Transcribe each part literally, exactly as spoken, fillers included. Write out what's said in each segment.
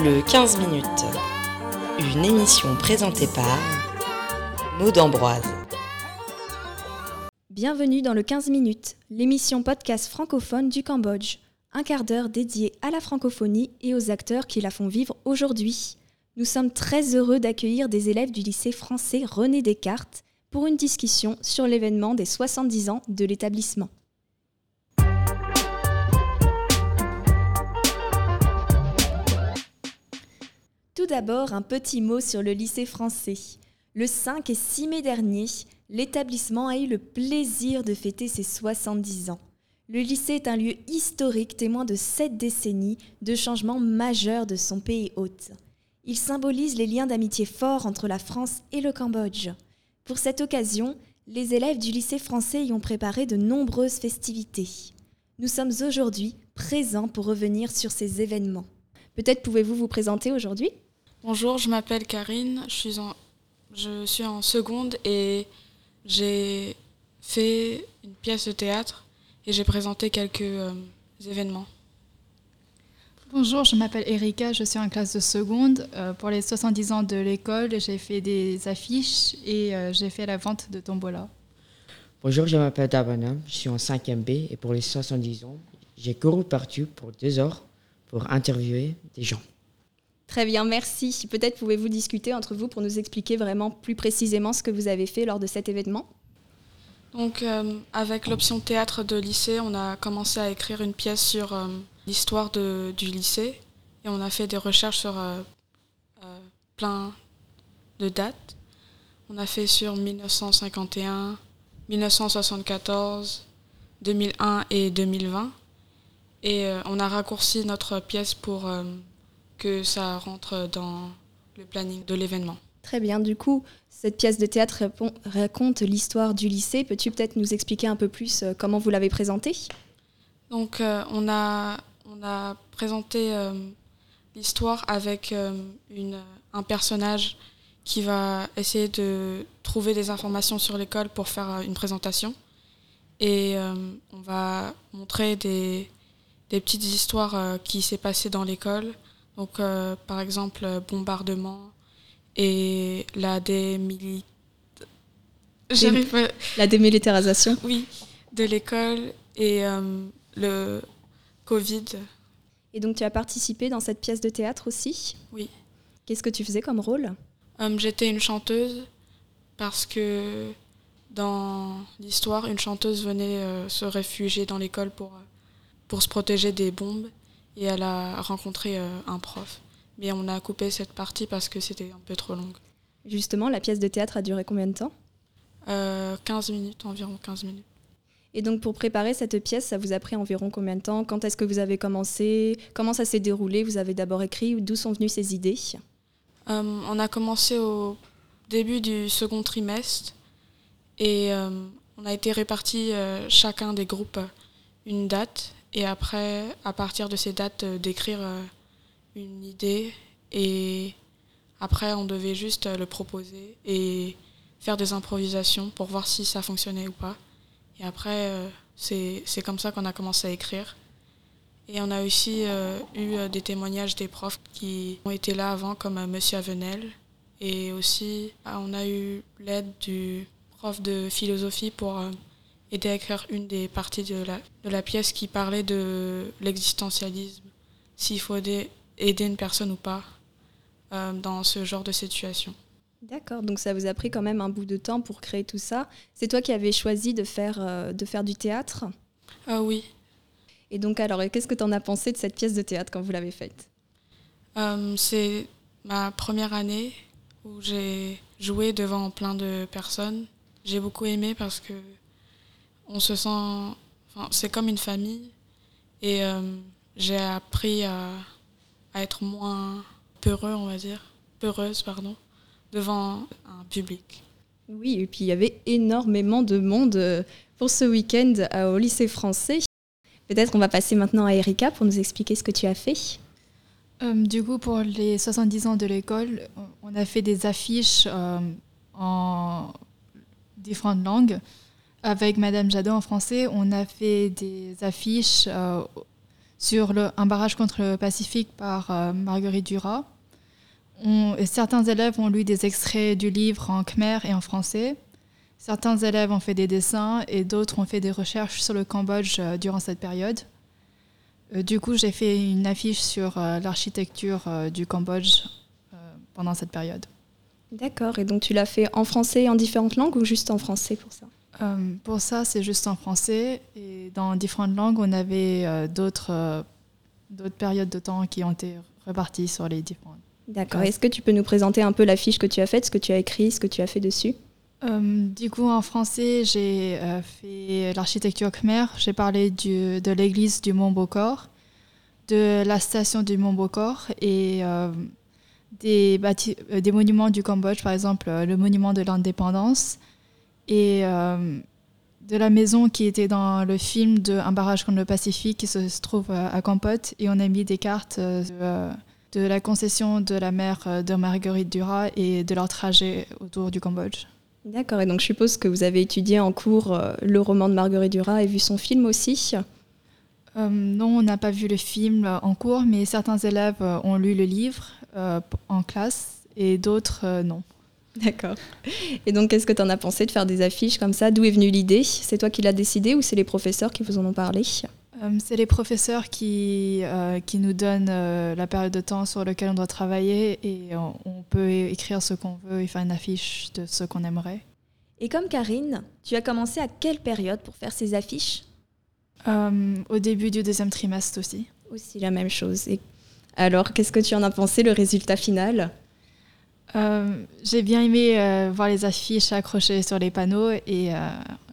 Le quinze minutes, une émission présentée par Maud Ambroise. Bienvenue dans le quinze minutes, l'émission podcast francophone du Cambodge. Un quart d'heure dédié à la francophonie et aux acteurs qui la font vivre aujourd'hui. Nous sommes très heureux d'accueillir des élèves du lycée français René Descartes pour une discussion sur l'événement des soixante-dix ans de l'établissement. Tout d'abord, un petit mot sur le lycée français. Le cinq et six mai dernier, l'établissement a eu le plaisir de fêter ses soixante-dix ans. Le lycée est un lieu historique témoin de sept décennies de changements majeurs de son pays hôte. Il symbolise les liens d'amitié forts entre la France et le Cambodge. Pour cette occasion, les élèves du lycée français y ont préparé de nombreuses festivités. Nous sommes aujourd'hui présents pour revenir sur ces événements. Peut-être pouvez-vous vous présenter aujourd'hui ? Bonjour, je m'appelle Karine, je suis en, je suis en seconde et j'ai fait une pièce de théâtre et j'ai présenté quelques euh, événements. Bonjour, je m'appelle Erika, je suis en classe de seconde. Euh, pour les soixante-dix ans de l'école, j'ai fait des affiches et euh, j'ai fait la vente de tombola. Bonjour, je m'appelle Dabana, je suis en cinquième B et pour les soixante-dix ans, j'ai couru partout pour deux heures pour interviewer des gens. Très bien, merci. Peut-être pouvez-vous discuter entre vous pour nous expliquer vraiment plus précisément ce que vous avez fait lors de cet événement ? Donc, euh, avec l'option théâtre de lycée, on a commencé à écrire une pièce sur euh, l'histoire de, du lycée et on a fait des recherches sur euh, euh, plein de dates. On a fait sur mille neuf cent cinquante et un, mille neuf cent soixante-quatorze, deux mille un et deux mille vingt. Et euh, on a raccourci notre pièce pour euh, que ça rentre dans le planning de l'événement. Très bien, du coup, cette pièce de théâtre répond, raconte l'histoire du lycée. Peux-tu peut-être nous expliquer un peu plus euh, comment vous l'avez présentée ? Donc euh, on, a, on a présenté euh, l'histoire avec euh, une, un personnage qui va essayer de trouver des informations sur l'école pour faire euh, une présentation. Et euh, on va montrer des, des petites histoires euh, qui s'est passées dans l'école. Donc, euh, par exemple, euh, bombardement et la démili... J'arrive pas... La démilitarisation. Oui, de l'école et euh, le Covid. Et donc, tu as participé dans cette pièce de théâtre aussi ? Oui. Qu'est-ce que tu faisais comme rôle ? euh, J'étais une chanteuse parce que dans l'histoire, une chanteuse venait euh, se réfugier dans l'école pour, pour se protéger des bombes. Et elle a rencontré euh, un prof. Mais on a coupé cette partie parce que c'était un peu trop longue. Justement, la pièce de théâtre a duré combien de temps ? euh, quinze minutes, environ quinze minutes. Et donc pour préparer cette pièce, ça vous a pris environ combien de temps ? Quand est-ce que vous avez commencé ? Comment ça s'est déroulé ? Vous avez d'abord écrit ? D'où sont venues ces idées ? euh, On a commencé au début du second trimestre. Et euh, on a été répartis euh, chacun des groupes une date. Et après, à partir de ces dates, euh, d'écrire euh, une idée. Et après, on devait juste euh, le proposer et faire des improvisations pour voir si ça fonctionnait ou pas. Et après, euh, c'est, c'est comme ça qu'on a commencé à écrire. Et on a aussi euh, eu euh, des témoignages des profs qui ont été là avant, comme euh, Monsieur Avenel. Et aussi, ah, on a eu l'aide du prof de philosophie pour... Euh, aider à écrire une des parties de la, de la pièce qui parlait de l'existentialisme, s'il faut aider, aider une personne ou pas euh, dans ce genre de situation. D'accord, donc ça vous a pris quand même un bout de temps pour créer tout ça. C'est toi qui avais choisi de faire, euh, de faire du théâtre ? euh, Oui. Et donc alors, qu'est-ce que tu en as pensé de cette pièce de théâtre quand vous l'avez faite ? euh, C'est ma première année où j'ai joué devant plein de personnes. J'ai beaucoup aimé parce que on se sent, enfin, c'est comme une famille et euh, j'ai appris à, à être moins peureux, on va dire, peureuse, pardon, devant un public. Oui, et puis il y avait énormément de monde pour ce week-end au lycée français. Peut-être on va passer maintenant à Erika pour nous expliquer ce que tu as fait. Euh, du coup, pour les soixante-dix ans de l'école, on a fait des affiches euh, en différentes langues. Avec Madame Jadot en français, on a fait des affiches euh, sur le, un barrage contre le Pacifique par euh, Marguerite Duras. On, certains élèves ont lu des extraits du livre en khmer et en français. Certains élèves ont fait des dessins et d'autres ont fait des recherches sur le Cambodge euh, durant cette période. Euh, du coup, j'ai fait une affiche sur euh, l'architecture euh, du Cambodge euh, pendant cette période. D'accord, et donc tu l'as fait en français et en différentes langues ou juste en français pour ça? Euh, pour ça, c'est juste en français. Et dans différentes langues, on avait euh, d'autres, euh, d'autres périodes de temps qui ont été réparties sur les différentes. D'accord, est-ce que tu peux nous présenter un peu l'affiche que tu as faite, ce que tu as écrit, ce que tu as fait dessus? Euh, du coup, en français, j'ai euh, fait l'architecture khmer. J'ai parlé du, de l'église du Mont Bokor, de la station du Mont Bokor et euh, des, bâti- euh, des monuments du Cambodge, par exemple euh, le monument de l'indépendance et euh, de la maison qui était dans le film de Un barrage contre le Pacifique qui se, se trouve euh, à Kampot. Et on a mis des cartes euh, de, de la concession de la mer euh, de Marguerite Duras et de leur trajet autour du Cambodge. D'accord, et donc je suppose que vous avez étudié en cours euh, le roman de Marguerite Duras et vu son film aussi? Euh, non, on n'a pas vu le film euh, en cours, mais certains élèves euh, ont lu le livre euh, en classe et d'autres euh, non. D'accord. Et donc qu'est-ce que tu en as pensé de faire des affiches comme ça? D'où est venue l'idée? C'est toi qui l'as décidé ou c'est les professeurs qui vous en ont parlé? euh, C'est les professeurs qui, euh, qui nous donnent euh, la période de temps sur laquelle on doit travailler et on, on peut écrire ce qu'on veut et faire une affiche de ce qu'on aimerait. Et comme Karine, tu as commencé à quelle période pour faire ces affiches? Euh, au début du deuxième trimestre aussi. Aussi la même chose. Et alors, qu'est-ce que tu en as pensé, le résultat final? euh, J'ai bien aimé euh, voir les affiches accrochées sur les panneaux et euh,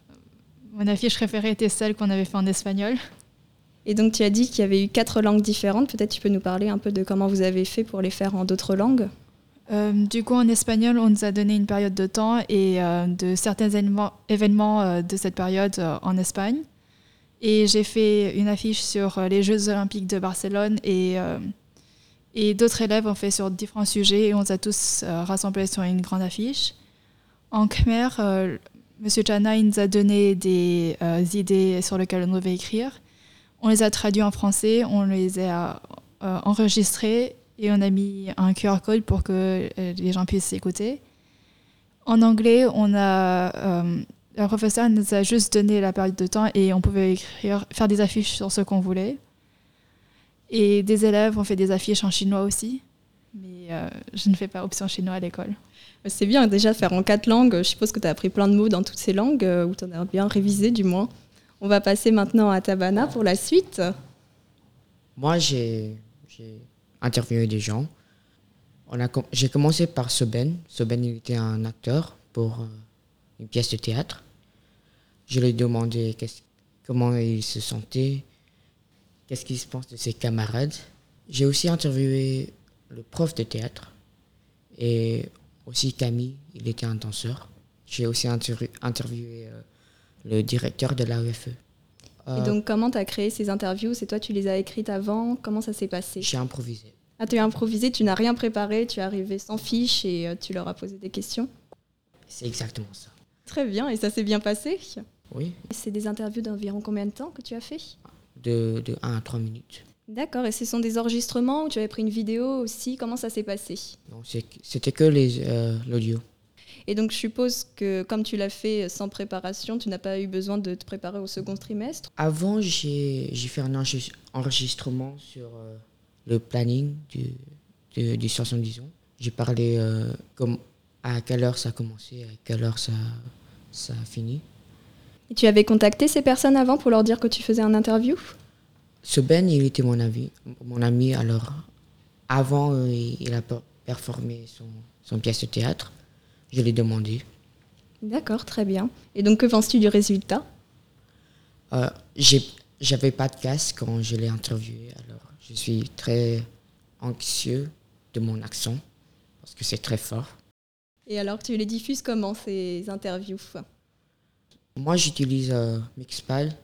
mon affiche préférée était celle qu'on avait fait en espagnol. Et donc, tu as dit qu'il y avait eu quatre langues différentes. Peut-être tu peux nous parler un peu de comment vous avez fait pour les faire en d'autres langues? Euh, du coup, en espagnol, on nous a donné une période de temps et euh, de certains événements, événements euh, de cette période euh, en Espagne. Et j'ai fait une affiche sur euh, les Jeux Olympiques de Barcelone et, euh, et d'autres élèves ont fait sur différents sujets et on nous a tous euh, rassemblés sur une grande affiche. En Khmer, euh, M. Chana il nous a donné des euh, idées sur lesquelles on devait écrire. On les a traduits en français, on les a euh, enregistrés et on a mis un Q R code pour que euh, les gens puissent écouter. En anglais, on a... Euh, Le professeur nous a juste donné la période de temps et on pouvait écrire, faire des affiches sur ce qu'on voulait. Et des élèves ont fait des affiches en chinois aussi, mais euh, je ne fais pas option chinois à l'école. C'est bien déjà faire en quatre langues. Je suppose que tu as appris plein de mots dans toutes ces langues, euh, ou tu en as bien révisé du moins. On va passer maintenant à Tabana pour la suite. Moi, j'ai, j'ai interviewé des gens. On a, j'ai commencé par Soben. Soben, il était un acteur pour... Euh, une pièce de théâtre. Je lui ai demandé comment il se sentait, qu'est-ce qu'il se pense de ses camarades. J'ai aussi interviewé le prof de théâtre et aussi Camille, il était un danseur. J'ai aussi interv- interviewé euh, le directeur de l'A E F E. Euh, et donc comment tu as créé ces interviews? C'est toi, tu les as écrites avant? Comment ça s'est passé? J'ai improvisé. Ah, tu as improvisé, tu n'as rien préparé, tu es arrivé sans fiche et euh, tu leur as posé des questions? C'est exactement ça. Très bien, et ça s'est bien passé? Oui. C'est des interviews d'environ combien de temps que tu as fait? De, de un à trois minutes. D'accord, et ce sont des enregistrements ou tu avais pris une vidéo aussi? Comment ça s'est passé? Non, c'est, c'était que les, euh, l'audio. Et donc je suppose que comme tu l'as fait sans préparation, tu n'as pas eu besoin de te préparer au second trimestre? Avant, j'ai, j'ai fait un enregistrement sur euh, le planning du, du, du soixante-dix ans. J'ai parlé euh, comme... à quelle heure ça a commencé, à quelle heure ça, ça a fini. Et tu avais contacté ces personnes avant pour leur dire que tu faisais un interview? Ce Ben, il était mon ami, mon ami alors avant, euh, il a performé son, son pièce de théâtre. Je l'ai demandé. D'accord, très bien. Et donc, que penses-tu du résultat? euh, j'ai, J'avais pas de casque quand je l'ai interviewé, alors je suis très anxieux de mon accent, parce que c'est très fort. Et alors, tu les diffuses comment, ces interviews? Moi, j'utilise euh, Mixpal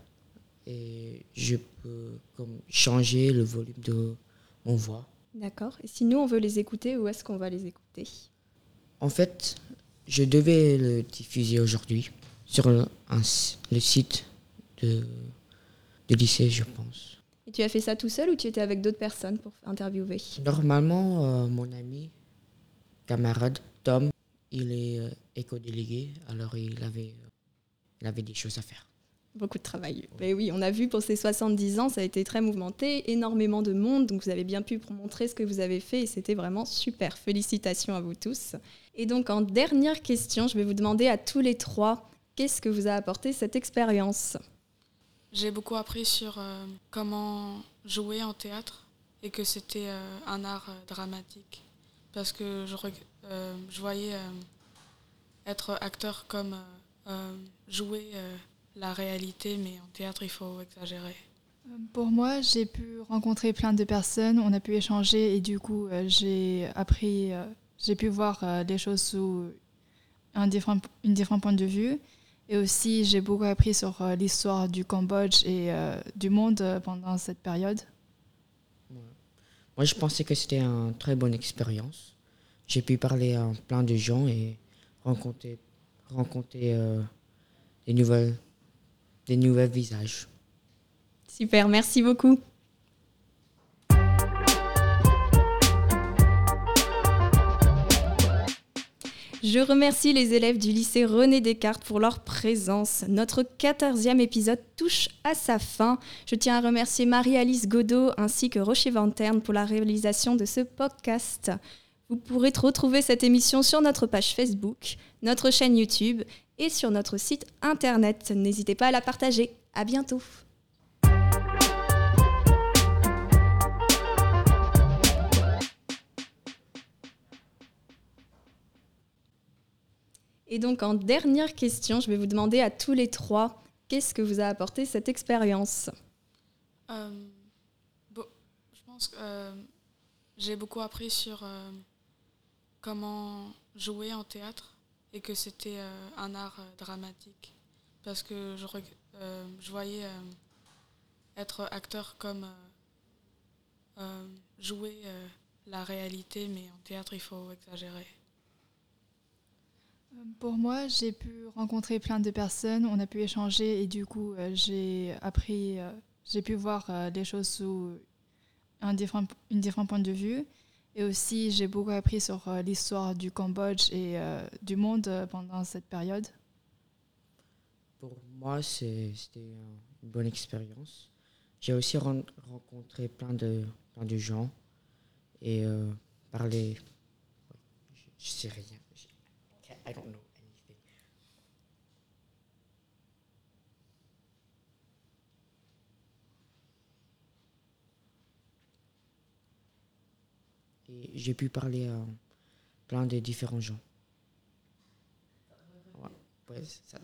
et je peux comme, changer le volume de mon voix. D'accord. Et si nous, on veut les écouter, où est-ce qu'on va les écouter? En fait, je devais le diffuser aujourd'hui sur le, un, le site de, de lycée, je pense. Et tu as fait ça tout seul ou tu étais avec d'autres personnes pour interviewer? Normalement, euh, mon ami, camarade Tom, il est euh, éco-délégué, alors il avait, euh, il avait des choses à faire. Beaucoup de travail. Mais oui, on a vu pour ces soixante-dix ans, ça a été très mouvementé, énormément de monde, donc vous avez bien pu montrer ce que vous avez fait et c'était vraiment super. Félicitations à vous tous. Et donc en dernière question, je vais vous demander à tous les trois, qu'est-ce que vous a apporté cette expérience? J'ai beaucoup appris sur euh, comment jouer en théâtre et que c'était euh, un art euh, dramatique. Parce que je, reg- euh, je voyais euh, être acteur comme euh, euh, jouer euh, la réalité, mais en théâtre, il faut exagérer. Pour moi, j'ai pu rencontrer plein de personnes, on a pu échanger et du coup, euh, j'ai appris, euh, j'ai pu voir euh, les choses sous un différent, une différent point de vue. Et aussi, j'ai beaucoup appris sur euh, l'histoire du Cambodge et euh, du monde euh, pendant cette période. Ouais. Moi, je pensais que c'était une très bonne expérience. J'ai pu parler à plein de gens et rencontrer, rencontrer euh, des, nouvelles, des nouvelles visages. Super, merci beaucoup. Je remercie les élèves du lycée René Descartes pour leur présence. Notre quatorzième épisode touche à sa fin. Je tiens à remercier Marie-Alice Godot ainsi que Rocher Vanterne pour la réalisation de ce podcast. Vous pourrez retrouver cette émission sur notre page Facebook, notre chaîne YouTube et sur notre site internet. N'hésitez pas à la partager. À bientôt. Et donc, en dernière question, je vais vous demander à tous les trois, qu'est-ce que vous a apporté cette expérience? Euh, bon, je pense que euh, j'ai beaucoup appris sur euh, comment jouer en théâtre et que c'était euh, un art euh, dramatique. Parce que je, reg- euh, je voyais euh, être acteur comme euh, euh, jouer euh, la réalité, mais en théâtre, il faut exagérer. Pour moi, j'ai pu rencontrer plein de personnes, on a pu échanger et du coup, euh, j'ai appris, euh, j'ai pu voir euh, les choses sous un différent, une différent point de vue. Et aussi, j'ai beaucoup appris sur euh, l'histoire du Cambodge et euh, du monde euh, pendant cette période. Pour moi, c'est- c'était une bonne expérience. J'ai aussi ren- rencontré plein de, plein de gens et euh, parlé. Je, je sais rien. Je- I don't know anything. Et j'ai pu parler à plein de différents gens. Ouais, ouais, ça.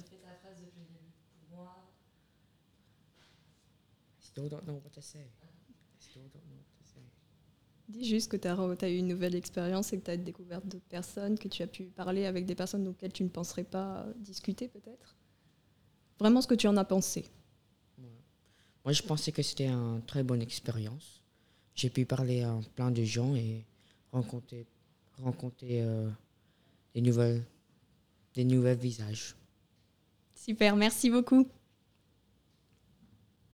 I still don't know what to say. I still don't know what to say. Dis juste que tu as eu une nouvelle expérience et que tu as découvert d'autres personnes, que tu as pu parler avec des personnes auxquelles tu ne penserais pas discuter peut-être. Vraiment ce que tu en as pensé. Ouais. Moi, je pensais que c'était une très bonne expérience. J'ai pu parler à plein de gens et rencontrer, rencontrer euh, des, nouvelles, des nouvelles visages. Super, merci beaucoup.